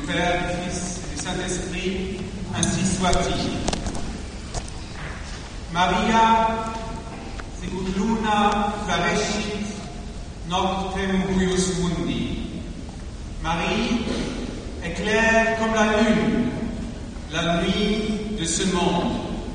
Père, du Fils et du Saint-Esprit, ainsi soit-il. Maria, sicut luna clarescit noctem huius mundi. Marie éclaire comme la lune la nuit de ce monde.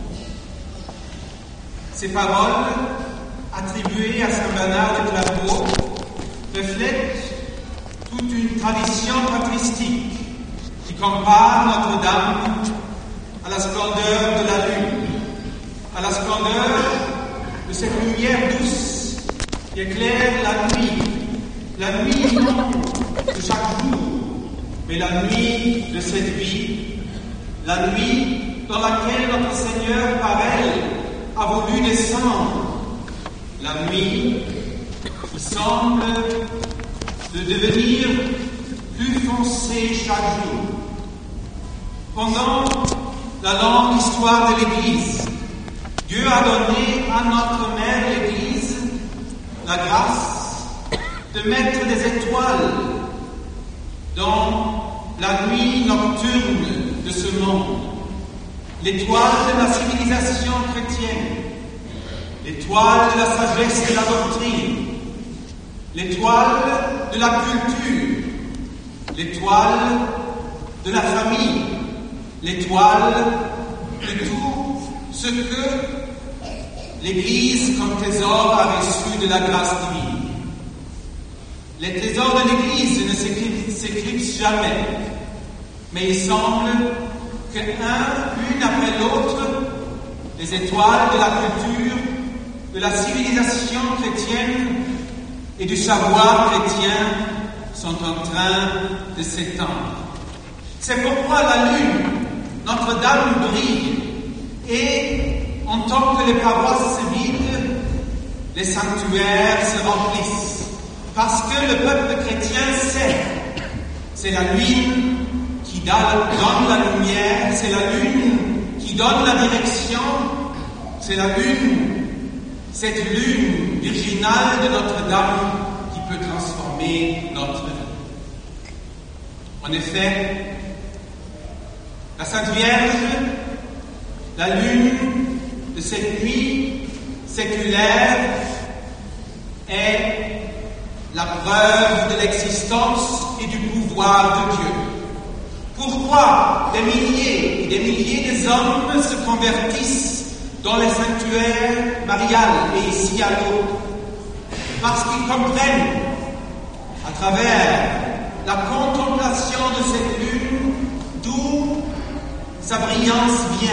Ces paroles, attribuées à Saint Bernard de Clairvaux, reflètent toute une tradition patristique qui compare Notre-Dame à la splendeur de la lune, à la splendeur de cette lumière douce qui éclaire la nuit non de chaque jour, mais la nuit de cette vie, la nuit dans laquelle notre Seigneur par elle a voulu descendre, la nuit qui semble de devenir plus foncée chaque jour. Pendant la longue histoire de l'Église, Dieu a donné à notre Mère l'Église la grâce de mettre des étoiles dans la nuit nocturne de ce monde. L'étoile de la civilisation chrétienne, l'étoile de la sagesse et de la doctrine, l'étoile de la culture, l'étoile de la famille, l'étoile de tout ce que l'Église comme trésor a reçu de la grâce divine. Les trésors de l'Église ne s'éclipsent jamais, mais il semble que l'une après l'autre, les étoiles de la culture, de la civilisation chrétienne et du savoir chrétien sont en train de s'éteindre. C'est pourquoi la lune, Notre-Dame, brille, et en tant que les paroisses se vident, les sanctuaires se remplissent, parce que le peuple chrétien sait, c'est la lune qui donne la lumière, c'est la lune qui donne la direction, c'est la lune, cette lune virginale de Notre-Dame qui peut transformer notre vie. En effet, la Sainte Vierge, la lune de cette nuit séculaire, est la preuve de l'existence et du pouvoir de Dieu. Pourquoi des milliers et des milliers d'hommes se convertissent dans les sanctuaires mariales et ici à l'autre? Parce qu'ils comprennent, à travers la contemplation de cette lune, d'où sa brillance vient.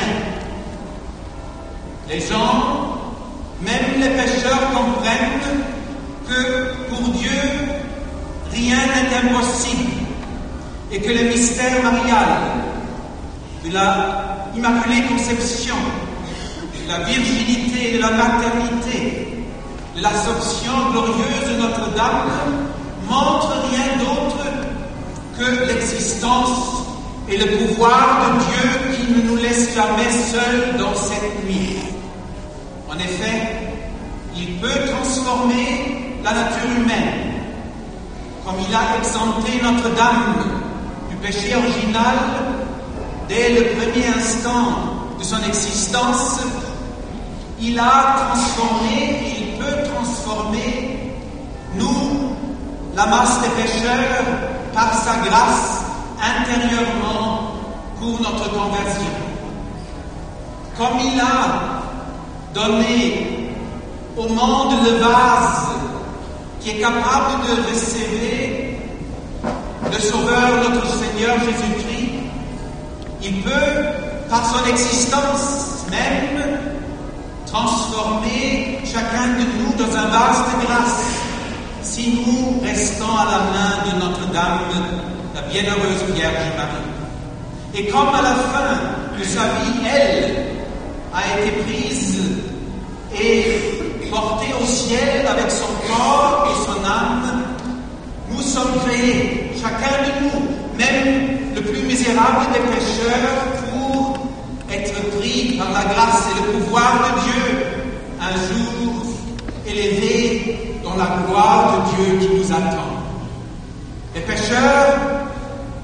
Les gens, même les pécheurs, comprennent que pour Dieu, rien n'est impossible et que le mystère marial de la Immaculée Conception, de la virginité et de la maternité, de l'Assomption glorieuse de Notre-Dame montre rien d'autre que l'existence et le pouvoir de Dieu qui ne nous laisse jamais seuls dans cette nuit. En effet, il peut transformer la nature humaine, comme il a exempté Notre-Dame du péché original dès le premier instant de son existence. Il a transformé et il peut transformer nous, la masse des pécheurs, par sa grâce intérieurement pour notre conversion. Comme il a donné au monde le vase qui est capable de recevoir le Sauveur, notre Seigneur Jésus-Christ, il peut, par son existence même, transformer chacun de nous dans un vase de grâce, si nous restons à la main de Notre-Dame, la bienheureuse Vierge Marie. Et comme à la fin de sa vie, elle a été prise et portée au ciel avec son corps et son âme, nous sommes créés, chacun de nous, même le plus misérable des pécheurs, pour être pris par la grâce et le pouvoir de Dieu, un jour élevé dans la gloire de Dieu qui nous attend. Les pécheurs,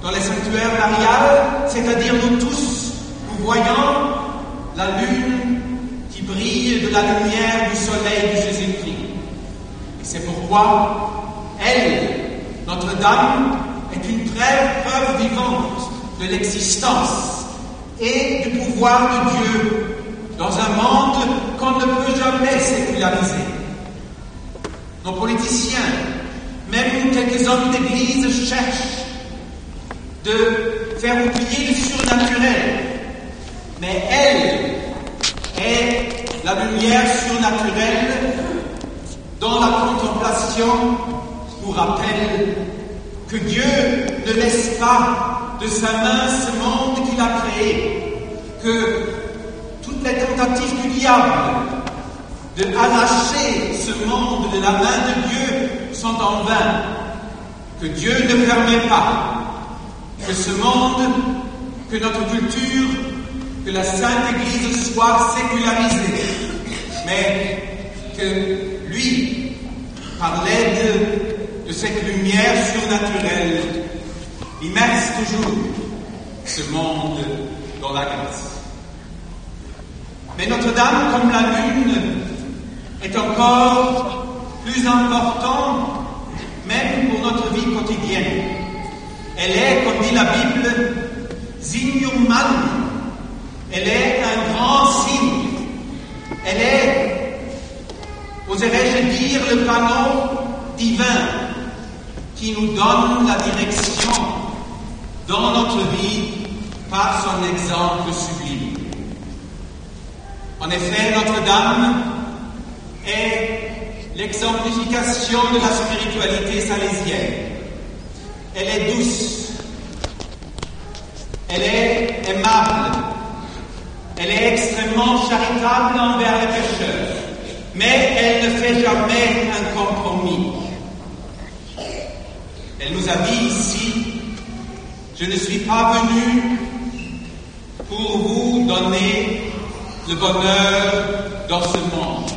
dans les sanctuaires mariales, c'est-à-dire nous tous, nous voyons la lune qui brille de la lumière du soleil de Jésus-Christ. Et c'est pourquoi elle, Notre-Dame, est une preuve vivante de l'existence et du pouvoir de Dieu dans un monde qu'on ne peut jamais séculariser. Nos politiciens, même quelques hommes d'Église, cherchent de faire oublier le surnaturel. Mais elle est la lumière surnaturelle dont la contemplation nous rappelle que Dieu ne laisse pas de sa main ce monde qu'il a créé, que toutes les tentatives du diable de arracher ce monde de la main de Dieu sont en vain, que Dieu ne permet pas que ce monde, que notre culture, que la Sainte Église soit sécularisée, mais que lui, par l'aide de cette lumière surnaturelle, immerse toujours ce monde dans la grâce. Mais Notre-Dame, comme la lune, est encore plus importante, même pour notre vie quotidienne. Elle est, comme dit la Bible, Signum Magnum. Elle est un grand signe. Elle est, oserais-je dire, le panneau divin qui nous donne la direction dans notre vie par son exemple sublime. En effet, Notre-Dame est l'exemplification de la spiritualité salésienne. Elle est douce, elle est aimable, elle est extrêmement charitable envers les pécheurs, mais elle ne fait jamais un compromis. Elle nous a dit ici, je ne suis pas venu pour vous donner le bonheur dans ce monde.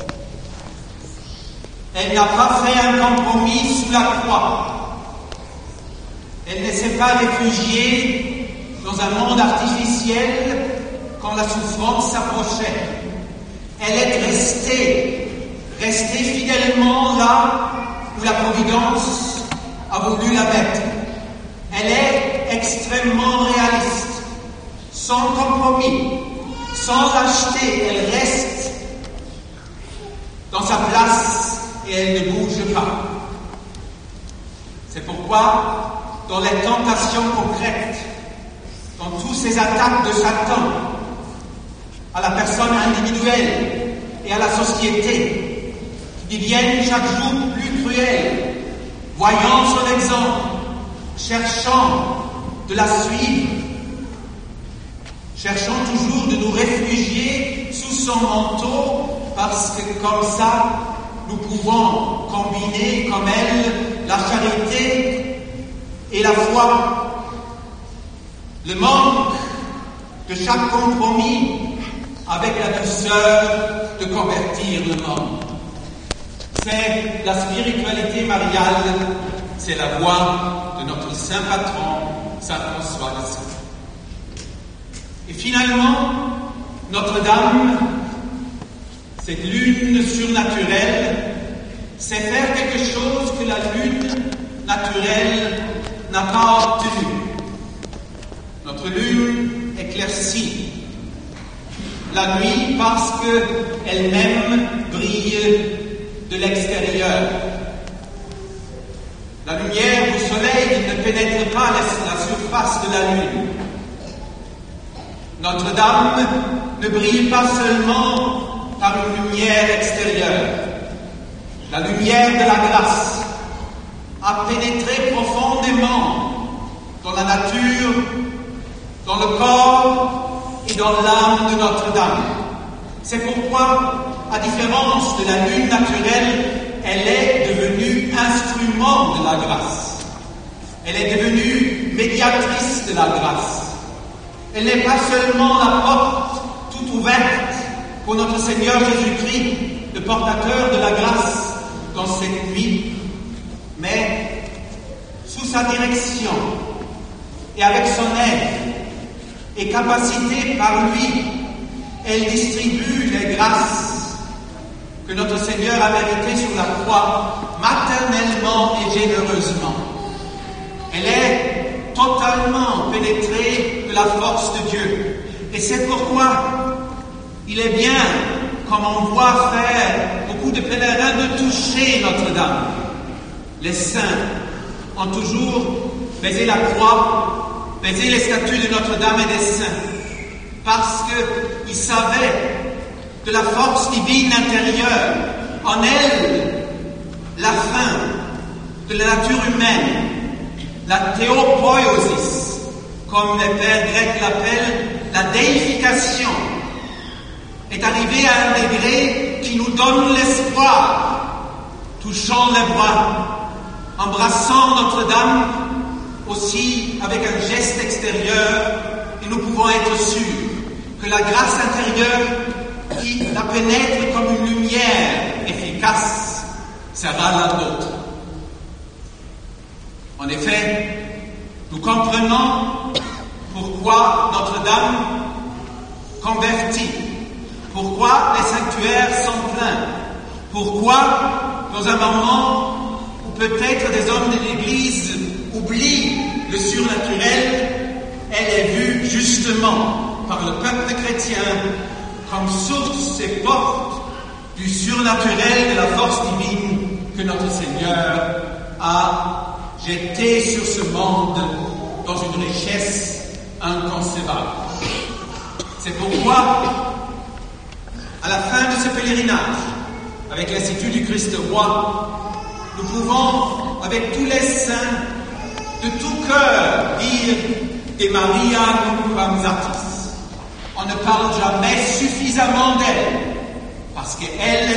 Elle n'a pas fait un compromis sous la croix. Elle ne s'est pas réfugiée dans un monde artificiel quand la souffrance s'approchait. Elle est restée fidèlement là où la Providence a voulu la mettre. Elle est extrêmement réaliste, sans compromis, sans lâcheté. Elle reste dans sa place et elle ne bouge pas. C'est pourquoi, dans les tentations concrètes, dans toutes ces attaques de Satan à la personne individuelle et à la société, qui deviennent chaque jour plus cruelles, voyant son exemple, cherchant de la suivre, cherchant toujours de nous réfugier sous son manteau, parce que comme ça, nous pouvons combiner comme elle la charité et la foi. Le manque de chaque compromis avec la douceur de convertir le monde. C'est la spiritualité mariale, c'est la voie de notre saint patron, saint François d'Assise. Et finalement, Notre-Dame, cette lune surnaturelle, c'est faire quelque chose que la lune naturelle n'a pas obtenu. Notre lune éclaircit la nuit parce qu'elle-même brille de l'extérieur. La lumière du soleil ne pénètre pas la surface de la lune. Notre-Dame ne brille pas seulement par une lumière extérieure. La lumière de la grâce a pénétré profondément dans la nature, dans le corps et dans l'âme de Notre-Dame. C'est pourquoi, à différence de la lune naturelle, elle est devenue instrument de la grâce. Elle est devenue médiatrice de la grâce. Elle n'est pas seulement la porte toute ouverte pour notre Seigneur Jésus-Christ, le portateur de la grâce dans cette nuit, mais sous sa direction, et avec son aide et capacité par lui, elle distribue les grâces que notre Seigneur a méritées sur la croix maternellement et généreusement. Elle est totalement pénétrée de la force de Dieu. Et c'est pourquoi il est bien, comme on voit faire beaucoup de pèlerins, de toucher Notre-Dame. Les saints ont toujours baisé la croix, baisé les statues de Notre-Dame et des saints, parce qu'ils savaient de la force divine intérieure, en elle, la fin de la nature humaine, la théopoiosis, comme les pères grecs l'appellent, la déification, est arrivée à un degré qui nous donne l'espoir. Touchons les bras, embrassant Notre-Dame, aussi avec un geste extérieur, et nous pouvons être sûrs que la grâce intérieure qui la pénètre comme une lumière efficace sera la nôtre. En effet, nous comprenons pourquoi Notre-Dame convertit, pourquoi les sanctuaires sont pleins, pourquoi, dans un moment où peut-être des hommes de l'Église oublient le surnaturel, elle est vue justement par le peuple chrétien comme source et porte du surnaturel, de la force divine que notre Seigneur a jeté sur ce monde dans une richesse inconcevable. C'est pourquoi, à la fin de ce pèlerinage, avec l'Institut du Christ Roi, nous pouvons, avec tous les saints, de tout cœur, dire de Maria nunquam satis. On ne parle jamais suffisamment d'elle, parce qu'elle est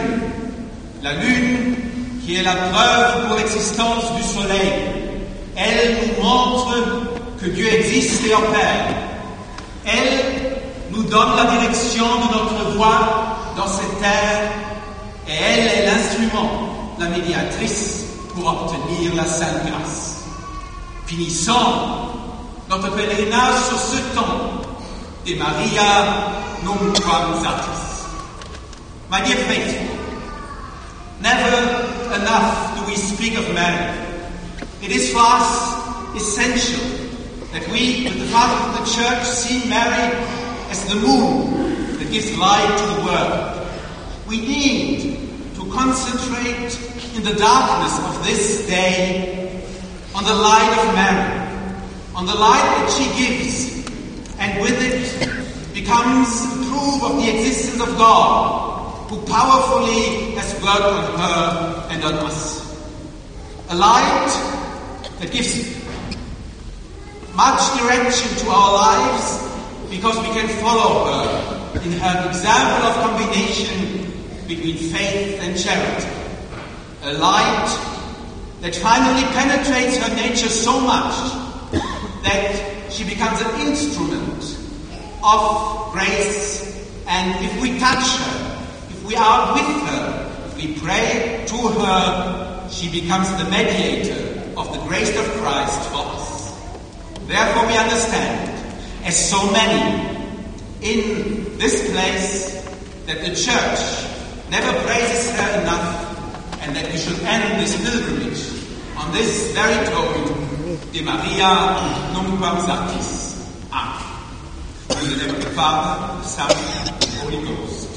la lune qui est la preuve pour l'existence du soleil. Elle nous montre que Dieu existe et opère. Elle nous donne la direction de notre voie dans cette terre, et elle est l'instrument, la médiatrice pour obtenir la sainte grâce. Finissons notre pèlerinage sur ce ton de Maria nunquam satis. My dear faithful, never enough do we speak of Mary. It is for us essential that we, with the Father of the Church, see Mary as the moon that gives light to the world. We need to concentrate in the darkness of this day on the light of Mary, on the light that she gives, and with it becomes proof of the existence of God, who powerfully has worked on her and on us. A light that gives much direction to our lives because we can follow her in her example of combination between faith and charity. A light that finally penetrates her nature so much that she becomes an instrument of grace, and if we touch her, if we are with her, if we pray to her, she becomes the mediator of the grace of Christ for us. Therefore we understand, as so many in this place, that the Church never praises her enough, and that we should end this pilgrimage on this very token de Maria nunquam satis. Amen. In the name of the Father, the Son, and the Holy Ghost.